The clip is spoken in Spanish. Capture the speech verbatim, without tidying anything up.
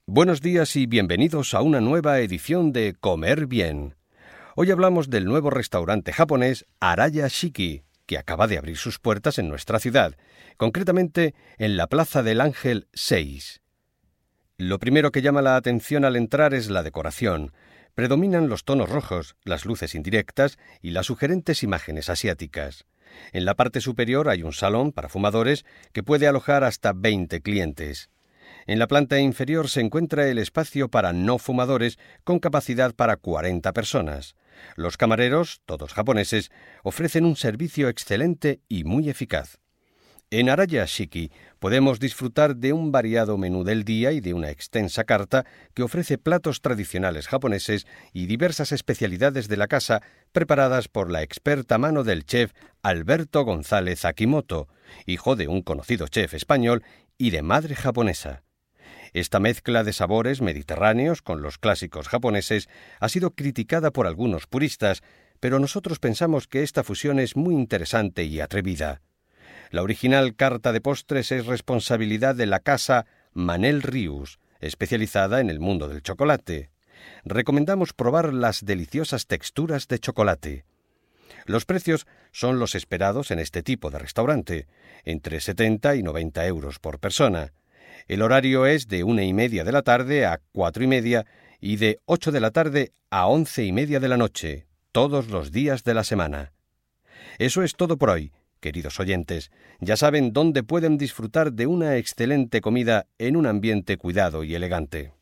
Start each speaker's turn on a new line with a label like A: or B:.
A: Buenos días y bienvenidos a una nueva edición de Comer Bien. Hoy hablamos del nuevo restaurante japonés Araya Shiki, que acaba de abrir sus puertas en nuestra ciudad, concretamente en la Plaza del Ángel seis. Lo primero que llama la atención al entrar es la decoración. Predominan los tonos rojos, las luces indirectas y las sugerentes imágenes asiáticas. En la parte superior hay un salón para fumadores que puede alojar hasta veinte clientes. En la planta inferior se encuentra el espacio para no fumadores con capacidad para cuarenta personas. Los camareros, todos japoneses, ofrecen un servicio excelente y muy eficaz. En Araya Shiki podemos disfrutar de un variado menú del día y de una extensa carta que ofrece platos tradicionales japoneses y diversas especialidades de la casa preparadas por la experta mano del chef Alberto González Akimoto, hijo de un conocido chef español y de madre japonesa. Esta mezcla de sabores mediterráneos con los clásicos japoneses ha sido criticada por algunos puristas, pero nosotros pensamos que esta fusión es muy interesante y atrevida. La original carta de postres es responsabilidad de la casa Manel Rius, especializada en el mundo del chocolate. Recomendamos probar las deliciosas texturas de chocolate. Los precios son los esperados en este tipo de restaurante, entre setenta y noventa euros por persona. El horario es de una y media de la tarde a cuatro y media y de ocho de la tarde a once y media de la noche, todos los días de la semana. Eso es todo por hoy, queridos oyentes. Ya saben dónde pueden disfrutar de una excelente comida en un ambiente cuidado y elegante.